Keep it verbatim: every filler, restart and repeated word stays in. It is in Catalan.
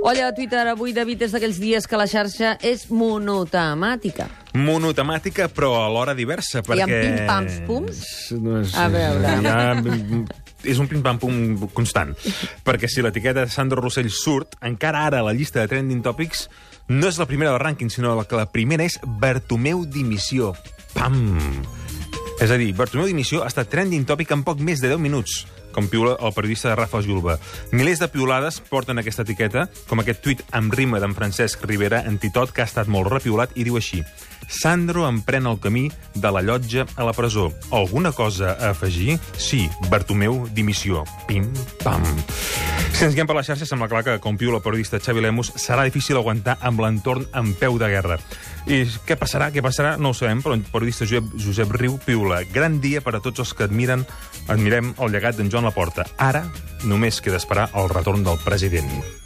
Olla a Twitter avui, David, és d'aquells dies que la xarxa és monotemàtica. Monotemàtica, però alhora diversa, perquè... I amb pim-pams, pums? No és... A veure... Ja... És un pim-pam-pum constant. Perquè si l'etiqueta de Sandro Rossell surt, encara ara a la llista de Trending Topics no és la primera del rànquing, sinó que la primera és Bartomeu dimissió. Pam! És a dir, Bartomeu dimissió ha estat Trending Topic en poc més de deu minuts, com piula el periodista de Rafa Julba. Milers de piulades porten aquesta etiqueta, com aquest tuit amb rima d'en Francesc Rivera, antitot, que ha estat molt repiulat, i diu així: Sandro emprèn el camí de la llotja a la presó. Alguna cosa a afegir? Sí, Bartomeu dimissió. Pim, pam. Si ens guiem per la xarxa, sembla clar que, com piula el periodista Xavi Lemus, serà difícil aguantar amb l'entorn en peu de guerra. I què passarà? Què passarà? No ho sabem, però el periodista Josep, Josep Riu piula: gran dia per a tots els que admiren, admirem el llegat d'en Joan Laporta. Ara només queda esperar el retorn del president.